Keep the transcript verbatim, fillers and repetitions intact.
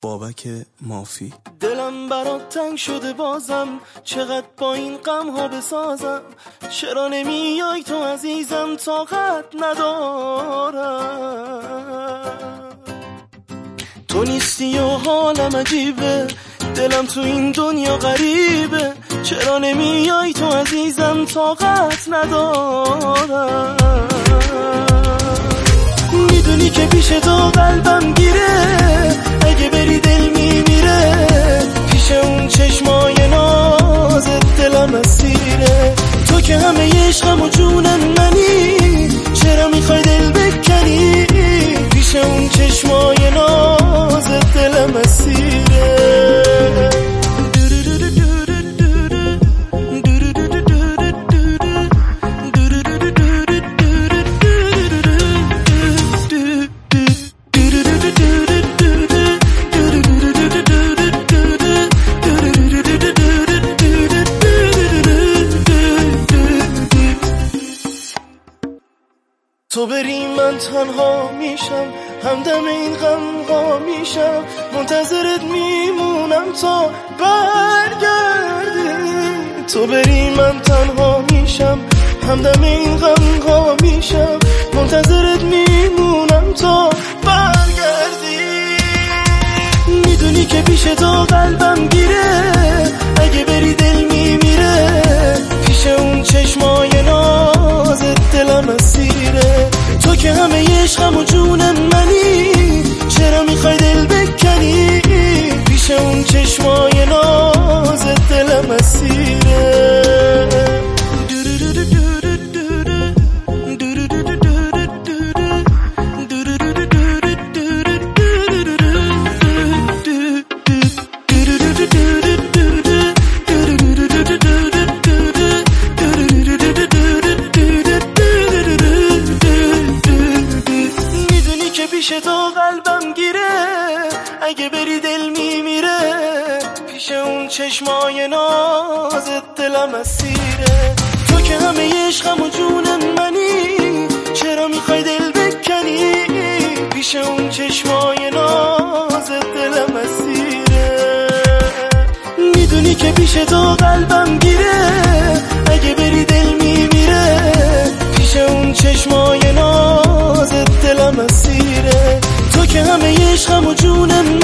بابک مافی. دلم برات تنگ شده بازم، چقدر با این غم ها بسازم. چرا نمیای تو عزیزم، طاقت ندارم. تو نیستی و حالم عجیبه، دلم تو این دنیا غریبه. چرا نمیای تو عزیزم، طاقت ندارم. میدونی که پیش تو قلبم گیره، اگه بری دل میمیره. پیش اون چشمای نازت دلم اسیره. تو که همه عشقم و جونم منی، چرا میخوای دل بکنی؟ پیش اون چشمای نازت دلم اسیره. تو بری من تنها میشم، همدم این غم ها میشم. منتظرت میمونم تا برگردی. تو بری من تنها میشم، همدم این غم ها میشم. منتظرت میمونم تا برگردی. میدونی که پیش تو قلبم گیره، اگه بری دل میمیره. پیش اون چشمای نازت دلم اسیره. تو که همه عشقم و جونم منی، چرا میخوای دل بکنی؟ پیش اون چشمای نازت دلم اسیره. پیش تو قلبم گیره، اگه بری دل میمیره. پیش اون چشمای نازت دلم اسیره. تو که همه عشقم و جونم منی، چرا میخوای دل بکنی؟ پیش اون چشمای نازت دلم اسیره. میدونی که پیش تو قلبم گیره، اگه بری دل میمیره. پیش اون چشمای نازت دلم اسیره. تو که همه عشقم و جونم